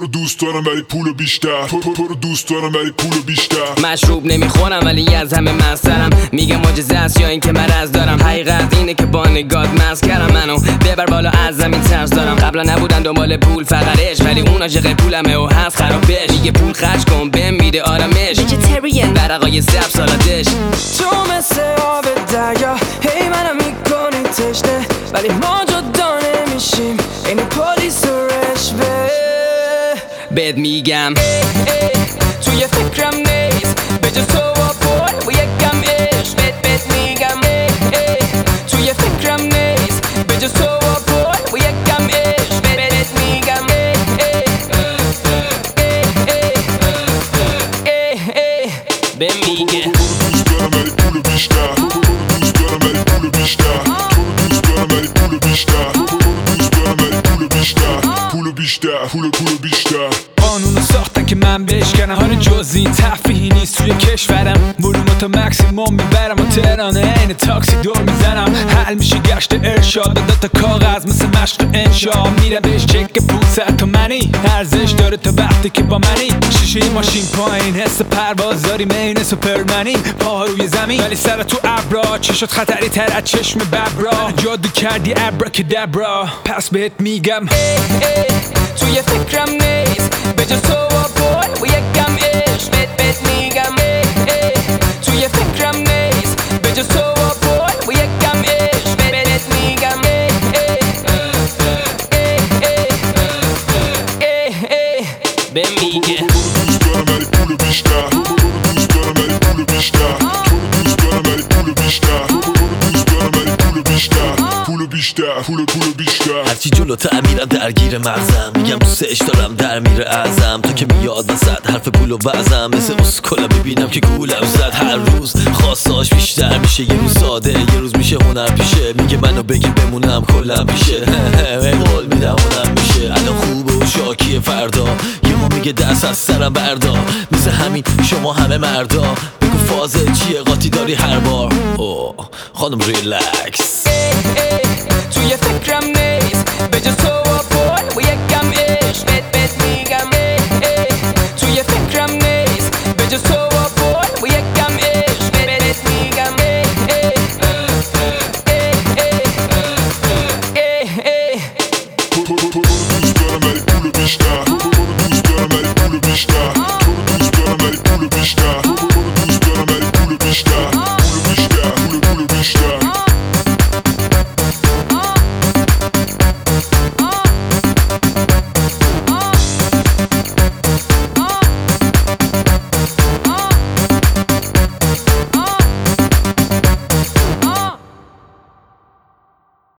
تو دوست دارم ولی پول بیشتر، تو رو دوست دارم ولی پول بیشتر. مشروب نمیخورم ولی از همه مسترم، میگه معجزه است یا این که مرض دارم. حقیقت اینه که با نگات مست کردم منو، ببر بالا از زمین ترس دارم. قبلا نبودن دنبال پول فقط عشق، ولی اون عاشق پولمه و هست خرابش. میگه پول خرج کن بهم میده آرامش، ویژیتریان ورقای سبز سالادش. تو مثل آب دریا هی منم میکنی تشنه، ولی ما جدا نمیشیم این پلیس و رشوه. بهت میگم توی فکرم نیست بجز تو و پول و یکم عشق. بهت میگم توی فکرم نیست بجز تو و پول و یکم عشق. بهت میگم به میگه دوست دارم ولی پول بیشتر، دوست دارم ولی پول بیشتر، دوست دارم ولی پول بیشتر، دوست دارم ولی پول بیشتر، پول بیشتر، پول بیشتر. قانونو ساختن که من بشکنم، حال جزئی تفریحی نیست توی کشورم. ولومو تا مکسیموم میبرم و تهرانه عین تاکسی دور میزنم. حل میشه گشت ارشاد، داده تا کاغذ مثل مشق انشا. میره بهش چک 500 تومنی، ارزش داره تا وقتی که با منی. شیشه ماشین پایین، حس پرواز داریم عین سوپرمنی. پاها روی زمین ولی سر تو ابرا، چشات خطری تر از چشم ببرا. جادو کردی ابراکادابرا، پس بهت میگم توی فکرم نیست بجز تو و پول و یکم عشق. بهت میگم توی فکرم نیست بجز تو و پول و یکم عشق. بهت میگم به میگه دوست دارم ولی پول بیشتر، دوست دارم ولی پول بیشتر، دوست دارم ولی پول بیشتر، دوست دارم ولی پول بیشتر، پول بیشتر، پول بیشتر. هرچی جلوتر میرم درگیر مغزم، میگم دوستش دارم در میره ازم. تا که میاد وسط حرف پول و بعضم، مثل اسکولا میبینم که گولم زد. هر روز خواستاش بیشتر میشه، یه روز ساده یه روز میشه هنر پیشه. میگه منو بگی بمونم کلم پیشه، قول میدم هنر میشه. الان خوبه و شاکیه فردا، یهو میگه دست از سرم بردار. مثل همین شما همه مردا، بگو فازه چیه قاطی داری هر بار. اوه خانم ریلکس. توی فکرم نیست بجز تو و پول و یکم عشق. بهت میگم توی فکرم نیست بجز تو و پول و یکم عشق. بهت میگم دوست دارم ولی پول بیشتر، دوست دارم ولی پول بیشتر.